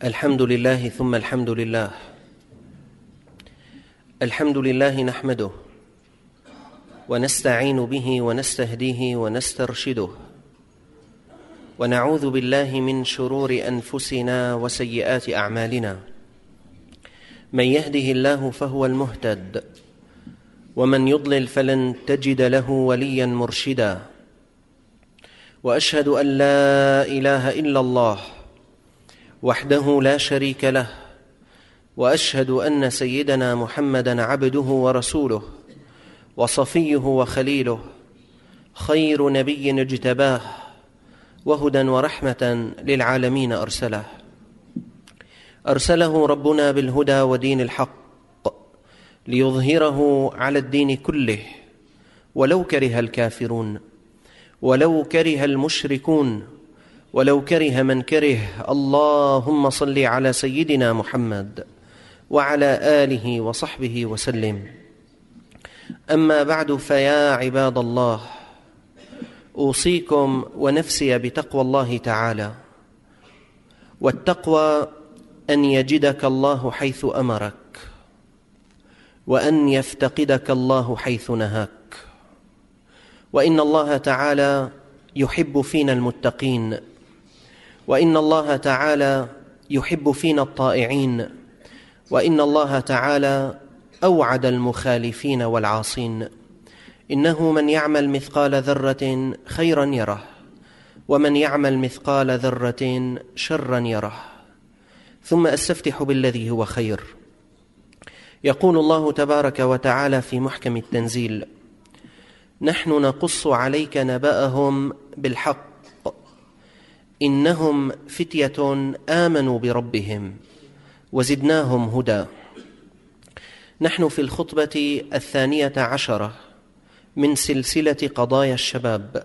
الحمد لله ثم الحمد لله. الحمد لله نحمده ونستعين به ونستهديه ونسترشده، ونعوذ بالله من شرور أنفسنا وسيئات أعمالنا. من يهده الله فهو المهتد، ومن يضلل فلن تجد له وليا مرشدا. وأشهد أن لا إله إلا الله وحده لا شريك له، وأشهد أن سيدنا محمدًا عبده ورسوله وصفيه وخليله، خير نبي اجتباه، وهدى ورحمة للعالمين أرسله ربنا بالهدى ودين الحق ليظهره على الدين كله، ولو كره الكافرون، ولو كره المشركون، ولو كره من كره. اللهم صل على سيدنا محمد وعلى آله وصحبه وسلم. أما بعد، فيا عباد الله، أوصيكم ونفسي بتقوى الله تعالى. والتقوى أن يجدك الله حيث أمرك، وأن يفتقدك الله حيث نهاك. وإن الله تعالى يحب فينا المتقين، وإن الله تعالى يحب فينا الطائعين، وإن الله تعالى أوعد المخالفين والعاصين. إنه من يعمل مثقال ذرة خيرا يره، ومن يعمل مثقال ذرة شرا يره. ثم أستفتح بالذي هو خير. يقول الله تبارك وتعالى في محكم التنزيل: نحن نقص عليك نبأهم بالحق، إنهم فتية آمنوا بربهم وزدناهم هدى. نحن في الخطبة 12 من سلسلة قضايا الشباب.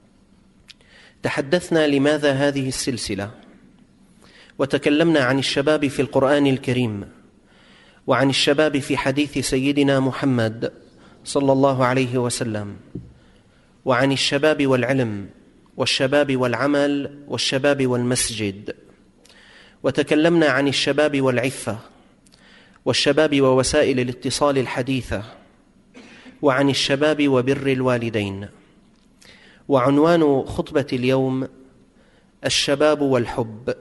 تحدثنا لماذا هذه السلسلة، وتكلمنا عن الشباب في القرآن الكريم، وعن الشباب في حديث سيدنا محمد صلى الله عليه وسلم، وعن الشباب والعلم، والشباب والعمل، والشباب والمسجد. وتكلمنا عن الشباب والعفة، والشباب ووسائل الاتصال الحديثة، وعن الشباب وبر الوالدين. وعنوان خطبة اليوم: الشباب والحب.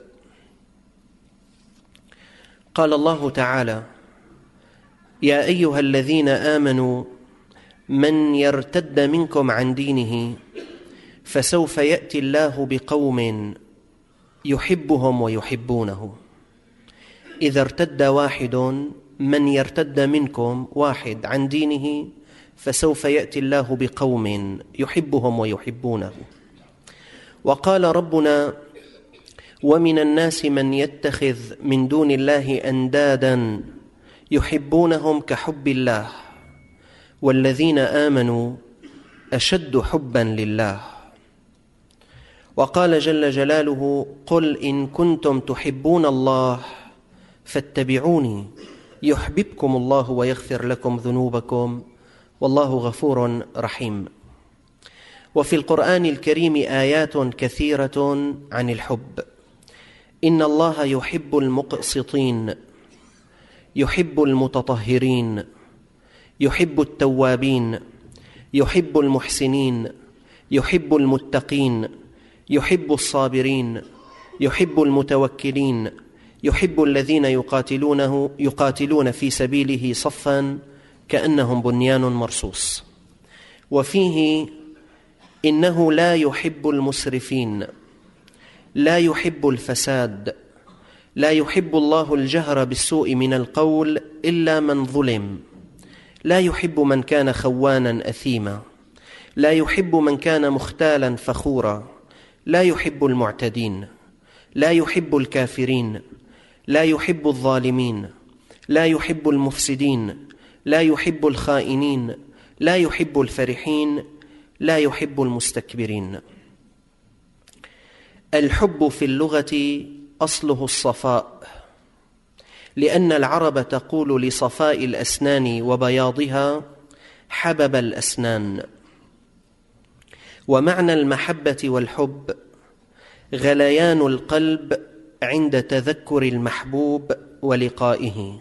قال الله تعالى: يا أيها الذين آمنوا من يرتد منكم عن دينه فسوف يأتي الله بقوم يحبهم ويحبونه. إذا ارتد واحد، من يرتد منكم واحد عن دينه، فسوف يأتي الله بقوم يحبهم ويحبونه. وقال ربنا: ومن الناس من يتخذ من دون الله أندادا يحبونهم كحب الله، والذين آمنوا أشد حبا لله. وقال جل جلاله: قل إن كنتم تحبون الله فاتبعوني يحببكم الله ويغفر لكم ذنوبكم والله غفور رحيم. وفي القرآن الكريم آيات كثيرة عن الحب. إن الله يحب المقسطين، يحب المتطهرين، يحب التوابين، يحب المحسنين، يحب المتقين، يحب الصابرين، يحب المتوكلين، يحب الذين يقاتلون في سبيله صفا كأنهم بنيان مرصوص. وفيه: إنه لا يحب المسرفين، لا يحب الفساد، لا يحب الله الجهر بالسوء من القول إلا من ظلم، لا يحب من كان خوانا أثيما، لا يحب من كان مختالا فخورا، لا يحب المعتدين، لا يحب الكافرين، لا يحب الظالمين، لا يحب المفسدين، لا يحب الخائنين، لا يحب الفرحين، لا يحب المستكبرين. الحب في اللغة أصله الصفاء، لأن العرب تقول لصفاء الأسنان وبياضها: حبب الأسنان. ومعنى المحبة والحب غليان القلب عند تذكر المحبوب ولقائه.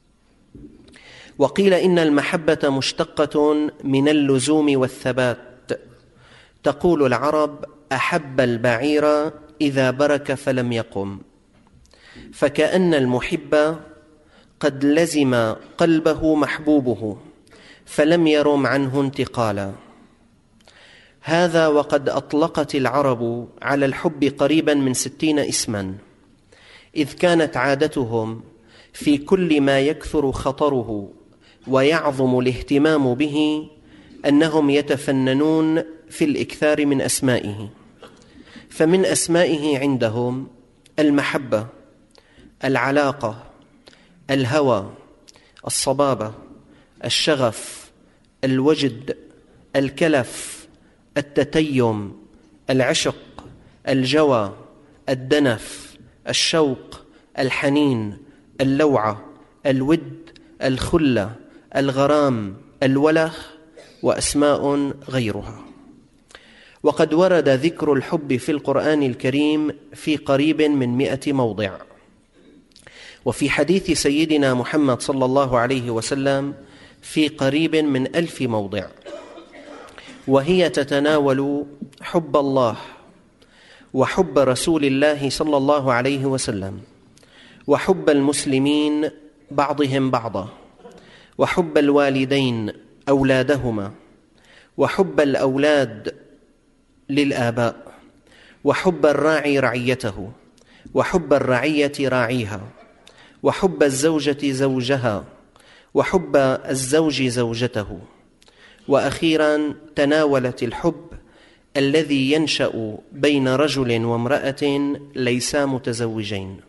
وقيل إن المحبة مشتقة من اللزوم والثبات. تقول العرب: أحب البعير إذا برك فلم يقم، فكأن المحب قد لزم قلبه محبوبه فلم يرم عنه انتقالا. هذا وقد أطلقت العرب على الحب قريبا من 60 اسما، إذ كانت عادتهم في كل ما يكثر خطره ويعظم الاهتمام به أنهم يتفننون في الإكثار من أسمائه. فمن أسمائه عندهم المحبة، العلاقة، الهوى، الصبابة، الشغف، الوجد، الكلف، التتيم، العشق، الجوى، الدنف، الشوق، الحنين، اللوعة، الود، الخلة، الغرام، الوله، وأسماء غيرها. وقد ورد ذكر الحب في القرآن الكريم في قريب من 100 موضع، وفي حديث سيدنا محمد صلى الله عليه وسلم في قريب من 1000 موضع، وهي تتناول حب الله وحب رسول الله صلى الله عليه وسلم، وحب المسلمين بعضهم بعضا، وحب الوالدين أولادهما، وحب الأولاد للآباء، وحب الراعي رعيته، وحب الرعية راعيها، وحب الزوجة زوجها، وحب الزوج زوجته. وأخيرا تناولت الحب الذي ينشأ بين رجل وامرأة ليسا متزوجين.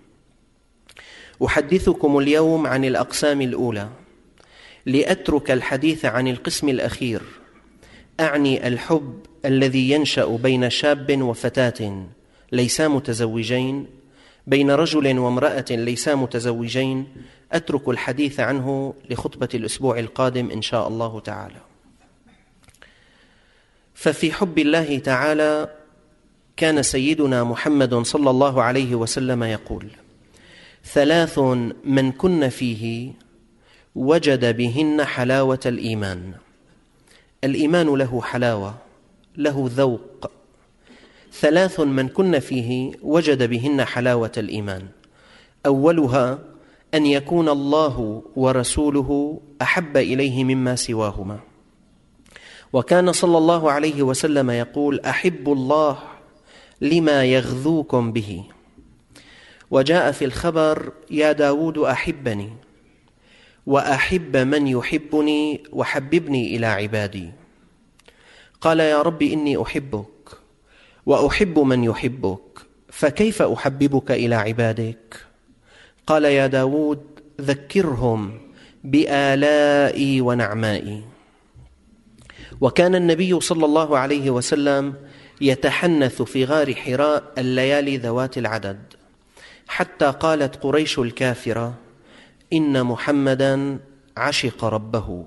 أحدثكم اليوم عن الأقسام الأولى لأترك الحديث عن القسم الأخير، أعني الحب الذي ينشأ بين شاب وفتاة ليسا متزوجين، بين رجل وامرأة ليسا متزوجين. أترك الحديث عنه لخطبة الأسبوع القادم إن شاء الله تعالى. ففي حب الله تعالى كان سيدنا محمد صلى الله عليه وسلم يقول: 3 من كن فيه وجد بهن حلاوة الإيمان. الإيمان له حلاوة، له ذوق. 3 من كن فيه وجد بهن حلاوة الإيمان. أولها أن يكون الله ورسوله أحب إليه مما سواهما. وكان صلى الله عليه وسلم يقول: أحب الله لما يغذوكم به. وجاء في الخبر: يا داود أحبني وأحب من يحبني وحببني إلى عبادي. قال: يا رب إني أحبك وأحب من يحبك، فكيف أحببك إلى عبادك؟ قال: يا داود ذكرهم بآلائي ونعمائي. وكان النبي صلى الله عليه وسلم يتحنث في غار حراء الليالي ذوات العدد، حتى قالت قريش الكافرة: إن محمدا عشق ربه.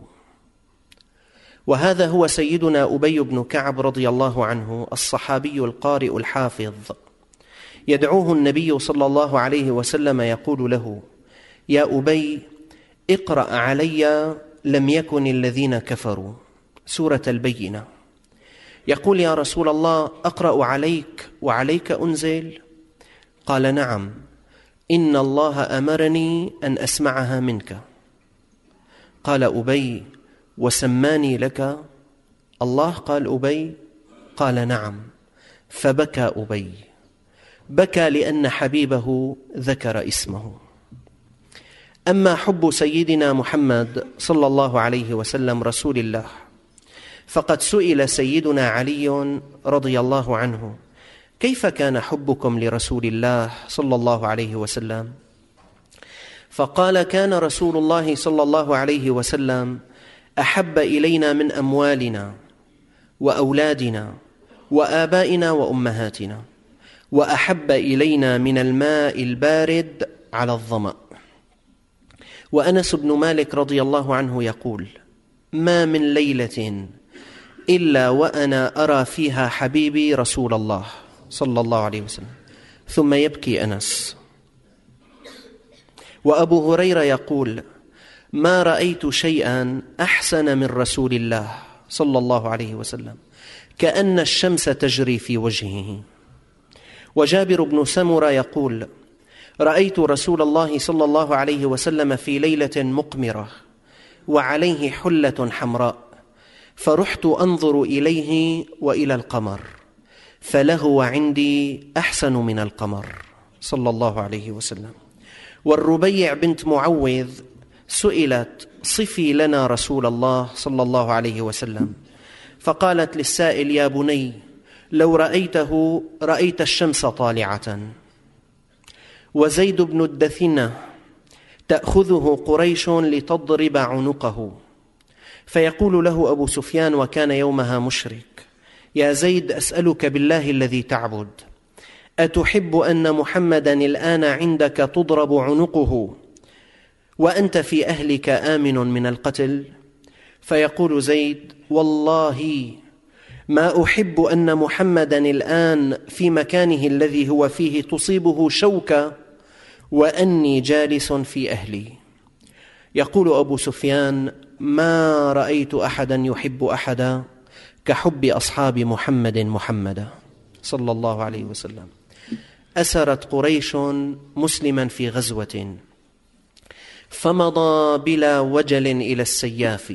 وهذا هو سيدنا أبي بن كعب رضي الله عنه، الصحابي القارئ الحافظ. يدعوه النبي صلى الله عليه وسلم يقول له: يا أبي اقرأ علي لم يكن الذين كفروا، سورة البينة. يقول: يا رسول الله أقرأ عليك وعليك أنزل؟ قال: نعم، إن الله أمرني أن أسمعها منك. قال أبي: وسماني لك الله؟ قال أبي: قال: نعم. فبكى أبي، بكى لأن حبيبه ذكر اسمه. أما حب سيدنا محمد صلى الله عليه وسلم رسول الله، فقد سئل سيدنا علي رضي الله عنه: كيف كان حبكم لرسول الله صلى الله عليه وسلم؟ فقال: كان رسول الله صلى الله عليه وسلم أحب إلينا من أموالنا وأولادنا وآبائنا وأمهاتنا، وأحب إلينا من الماء البارد على الظمأ. وأنس بن مالك رضي الله عنه يقول: ما من ليلة إلا وأنا أرى فيها حبيبي رسول الله صلى الله عليه وسلم. ثم يبكي أنس وأبو هريرة يقول: ما رأيت شيئا أحسن من رسول الله صلى الله عليه وسلم، كأن الشمس تجري في وجهه. وجابر بن سمرة يقول: رأيت رسول الله صلى الله عليه وسلم في ليلة مقمرة وعليه حلة حمراء، فرحت أنظر إليه وإلى القمر، فلهو عندي أحسن من القمر صلى الله عليه وسلم. والربيع بنت معوذ سئلت: صفي لنا رسول الله صلى الله عليه وسلم، فقالت للسائل: يا بني، لو رأيته رأيت الشمس طالعة. وزيد بن الدثنة تأخذه قريش لتضرب عنقه، فيقول له أبو سفيان وكان يومها مشرك: يا زيد، أسألك بالله الذي تعبد، أتحب أن محمدا الآن عندك تضرب عنقه وأنت في أهلك آمن من القتل؟ فيقول زيد: والله ما أحب أن محمدا الآن في مكانه الذي هو فيه تصيبه شوكة وأني جالس في أهلي. يقول أبو سفيان: ما رأيت أحدا يحب أحدا كحب أصحاب محمدا صلى الله عليه وسلم. أسرت قريش مسلما في غزوة، فمضى بلا وجل إلى السياف،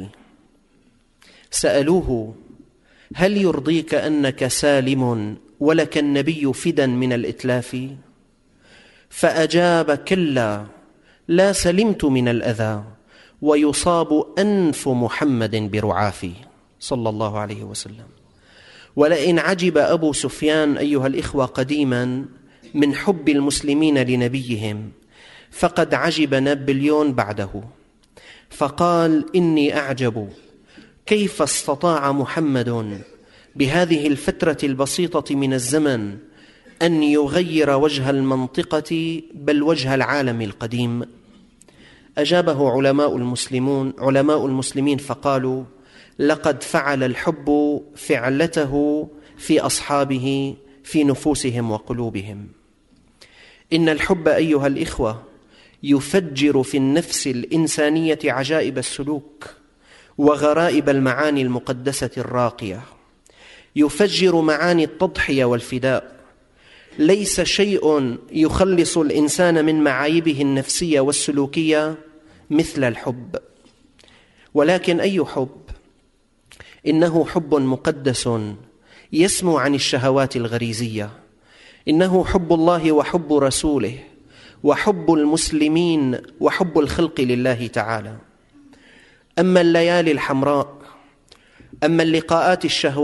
سألوه: هل يرضيك أنك سالم ولك النبي فدا من الإتلاف؟ فأجاب: كلا، لا سلمت من الأذى، ويصاب أنف محمد برعافي صلى الله عليه وسلم. ولئن عجب أبو سفيان أيها الإخوة قديما من حب المسلمين لنبيهم، فقد عجب نابليون بعده، فقال: إني أعجب كيف استطاع محمد بهذه الفترة البسيطة من الزمن أن يغير وجه المنطقة بل وجه العالم القديم. أجابه علماء المسلمين فقالوا: لقد فعل الحب فعلته في أصحابه في نفوسهم وقلوبهم. إن الحب أيها الإخوة يفجر في النفس الإنسانية عجائب السلوك وغرائب المعاني المقدسة الراقية، يفجر معاني التضحية والفداء. ليس شيء يخلص الإنسان من معايبه النفسية والسلوكية مثل الحب. ولكن أي حب؟ إنه حب مقدس يسمو عن الشهوات الغريزية، إنه حب الله وحب رسوله وحب المسلمين وحب الخلق لله تعالى. أما الليالي الحمراء، أما اللقاءات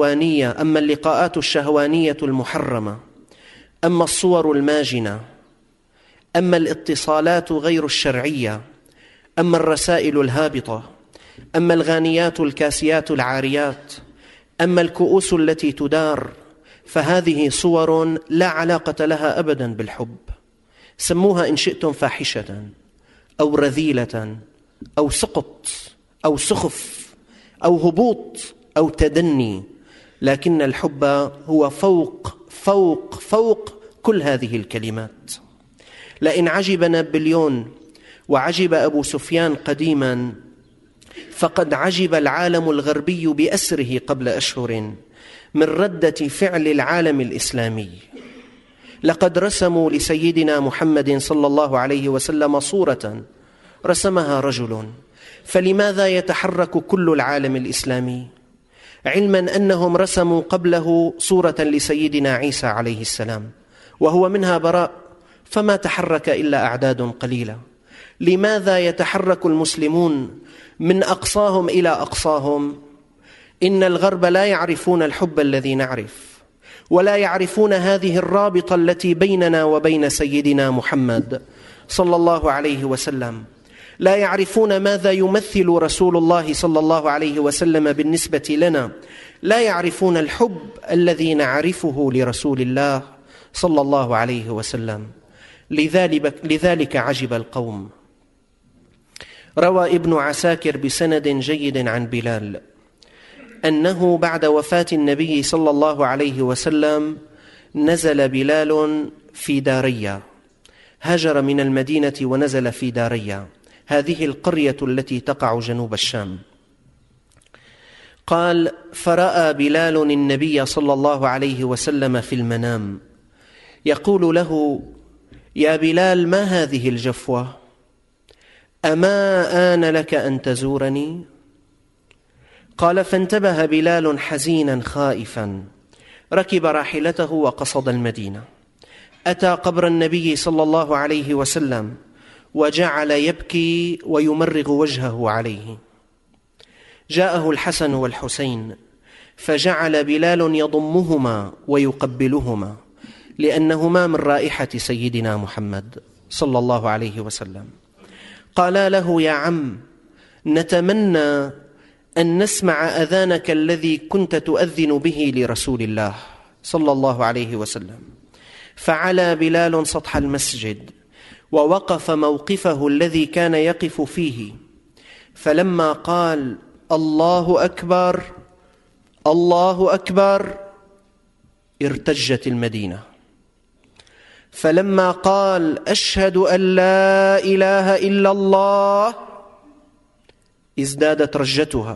الشهوانية المحرمة، أما الصور الماجنة، أما الاتصالات غير الشرعية، أما الرسائل الهابطة، أما الغانيات الكاسيات العاريات، أما الكؤوس التي تدار، فهذه صور لا علاقة لها أبدا بالحب. سموها إن شئتم فاحشة أو رذيلة أو سقط أو سخف أو هبوط أو تدني، لكن الحب هو فوق فوق فوق كل هذه الكلمات. لئن عجب نابليون وعجب أبو سفيان قديما، فقد عجب العالم الغربي بأسره قبل أشهر من ردة فعل العالم الإسلامي. لقد رسموا لسيدنا محمد صلى الله عليه وسلم صورة رسمها رجل، فلماذا يتحرك كل العالم الإسلامي؟ علما أنهم رسموا قبله صورة لسيدنا عيسى عليه السلام وهو منها براء، فما تحرك إلا أعداد قليلة. لماذا يتحرك المسلمون من أقصاهم إلى أقصاهم؟ إن الغرب لا يعرفون الحب الذي نعرف، ولا يعرفون هذه الرابطة التي بيننا وبين سيدنا محمد صلى الله عليه وسلم. لا يعرفون ماذا يمثل رسول الله صلى الله عليه وسلم بالنسبة لنا، لا يعرفون الحب الذي نعرفه لرسول الله صلى الله عليه وسلم. لذلك عجب القوم. روى ابن عساكر بسند جيد عن بلال أنه بعد وفاة النبي صلى الله عليه وسلم نزل بلال في داريا، هاجر من المدينة ونزل في داريا، هذه القرية التي تقع جنوب الشام. قال: فرأى بلال النبي صلى الله عليه وسلم في المنام يقول له: يا بلال، ما هذه الجفوة؟ أما آن لك أن تزورني؟ قال: فانتبه بلال حزينا خائفا، ركب راحلته وقصد المدينة، أتى قبر النبي صلى الله عليه وسلم وجعل يبكي ويمرغ وجهه عليه. جاءه الحسن والحسين فجعل بلال يضمهما ويقبلهما لأنهما من رائحة سيدنا محمد صلى الله عليه وسلم. قالا له: يا عم، نتمنى أن نسمع أذانك الذي كنت تؤذن به لرسول الله صلى الله عليه وسلم. فعلى بلال سطح المسجد ووقف موقفه الذي كان يقف فيه، فلما قال: الله أكبر الله أكبر، ارتجت المدينة. فلما قال: أشهد أن لا إله إلا الله، ازدادت رجتها.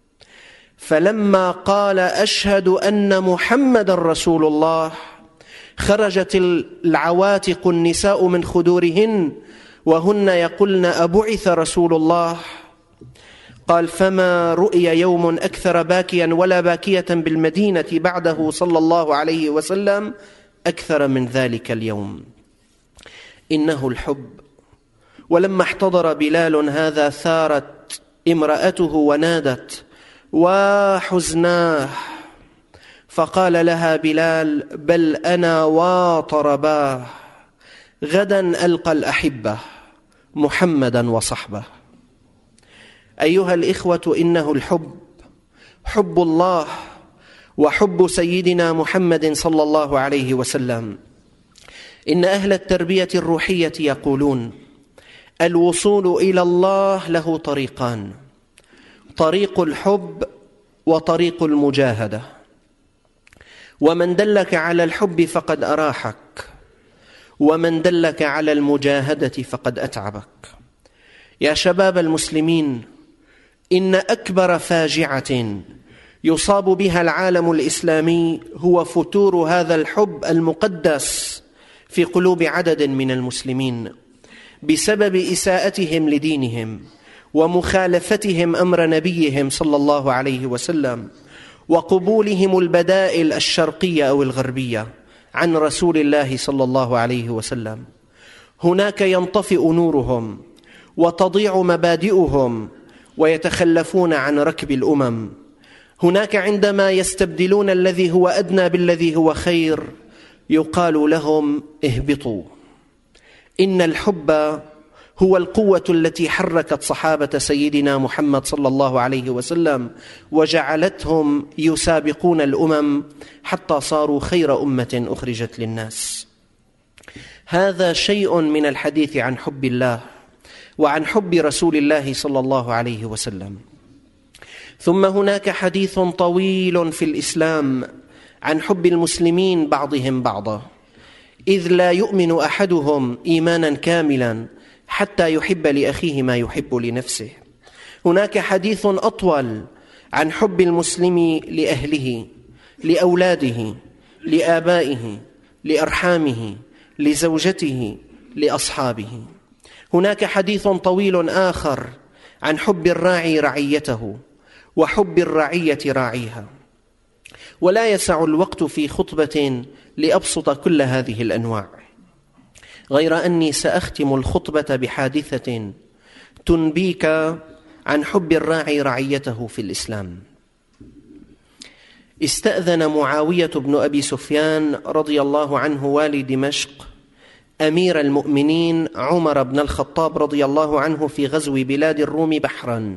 فلما قال: أشهد أن محمد رسول الله، خرجت العواتق النساء من خدورهن وهن يقولن: أبعث رسول الله؟ قال: فما رؤي يوم أكثر باكيا ولا باكية بالمدينة بعده صلى الله عليه وسلم أكثر من ذلك اليوم. إنه الحب. ولما احتضر بلال هذا ثارت امرأته ونادت: وحزناه. فقال لها بلال: بل أنا واطرباه، غدا ألقى الأحبة محمدا وصحبه. أيها الإخوة، إنه الحب، حب الله وحب سيدنا محمد صلى الله عليه وسلم. إن أهل التربية الروحية يقولون: الوصول إلى الله له طريقان، طريق الحب وطريق المجاهدة، ومن دلك على الحب فقد أراحك، ومن دلك على المجاهدة فقد أتعبك. يا شباب المسلمين، إن أكبر فاجعة يصاب بها العالم الإسلامي هو فتور هذا الحب المقدس في قلوب عدد من المسلمين بسبب إساءتهم لدينهم ومخالفتهم أمر نبيهم صلى الله عليه وسلم وقبولهم البدائل الشرقية أو الغربية عن رسول الله صلى الله عليه وسلم. هناك ينطفئ نورهم وتضيع مبادئهم ويتخلفون عن ركب الأمم. هناك عندما يستبدلون الذي هو أدنى بالذي هو خير يقال لهم: اهبطوا. إن الحب هو القوة التي حركت صحابة سيدنا محمد صلى الله عليه وسلم وجعلتهم يسابقون الأمم حتى صاروا خير أمة أخرجت للناس. هذا شيء من الحديث عن حب الله وعن حب رسول الله صلى الله عليه وسلم. ثم هناك حديث طويل في الإسلام عن حب المسلمين بعضهم بعضا، إذ لا يؤمن أحدهم إيمانا كاملا حتى يحب لأخيه ما يحب لنفسه. هناك حديث أطول عن حب المسلم لأهله، لأولاده، لآبائه، لأرحامه، لزوجته، لأصحابه. هناك حديث طويل آخر عن حب الراعي رعيته وحب الرعية راعيها. ولا يسع الوقت في خطبة لأبسط كل هذه الأنواع، غير أني سأختم الخطبة بحادثة تنبيك عن حب الراعي رعيته في الإسلام. استأذن معاوية بن أبي سفيان رضي الله عنه والي دمشق أمير المؤمنين عمر بن الخطاب رضي الله عنه في غزو بلاد الروم بحرا.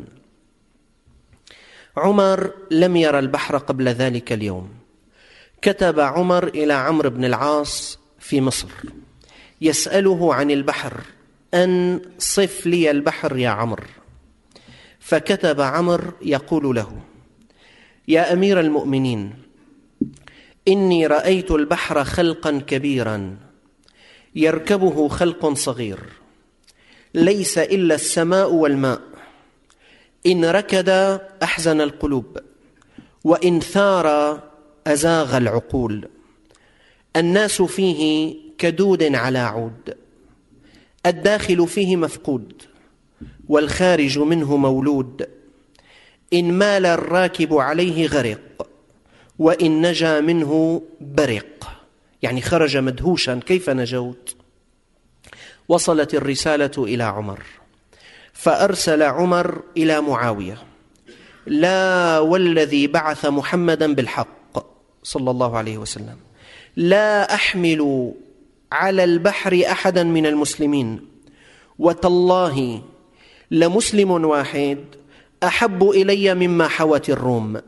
عمر لم يرى البحر قبل ذلك اليوم. كتب عمر إلى عمرو بن العاص في مصر يسأله عن البحر: أن صف لي البحر يا عمرو. فكتب عمرو يقول له: يا أمير المؤمنين، إني رأيت البحر خلقا كبيرا يركبه خلق صغير، ليس إلا السماء والماء، إن ركد أحزن القلوب، وإن ثار أزاغ العقول. الناس فيه كدود على عود، الداخل فيه مفقود، والخارج منه مولود. إن مال الراكب عليه غرق، وإن نجا منه برق. يعني خرج مدهوشا، كيف نجوت؟ وصلت الرسالة إلى عمر، فأرسل عمر إلى معاوية: لا والذي بعث محمدا بالحق صلى الله عليه وسلم، لا أحمل على البحر أحدا من المسلمين، وتالله لمسلم واحد أحب إلي مما حوت الروم،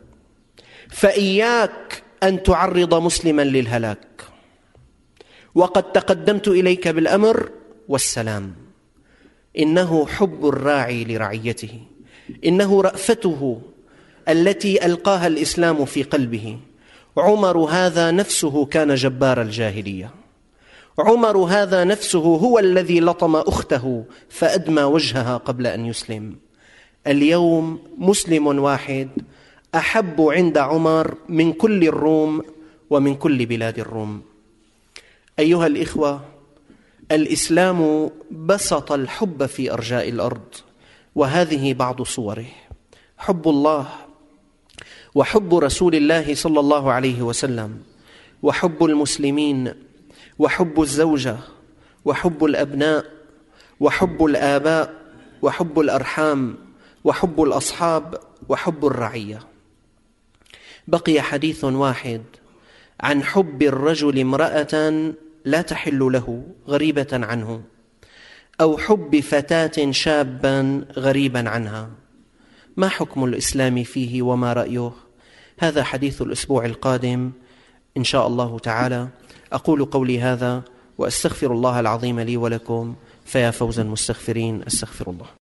فإياك أن تعرض مسلما للهلاك، وقد تقدمت إليك بالأمر والسلام. إنه حب الراعي لرعيته، إنه رأفته التي ألقاها الإسلام في قلبه. عمر هذا نفسه كان جبار الجاهلية، عمر هذا نفسه هو الذي لطم أخته فأدمى وجهها قبل أن يسلم. اليوم مسلم واحد أحب عند عمر من كل الروم ومن كل بلاد الروم. أيها الإخوة، الإسلام بسط الحب في أرجاء الأرض، وهذه بعض صوره: حب الله، وحب رسول الله صلى الله عليه وسلم، وحب المسلمين، وحب الزوجة، وحب الأبناء، وحب الآباء، وحب الأرحام، وحب الأصحاب، وحب الرعية. بقي حديث واحد عن حب الرجل امرأة لا تحل له غريبة عنه، أو حب فتاة شابا غريبا عنها. ما حكم الإسلام فيه وما رأيه؟ هذا حديث الأسبوع القادم إن شاء الله تعالى. أقول قولي هذا وأستغفر الله العظيم لي ولكم، فيا فوز المستغفرين. أستغفر الله.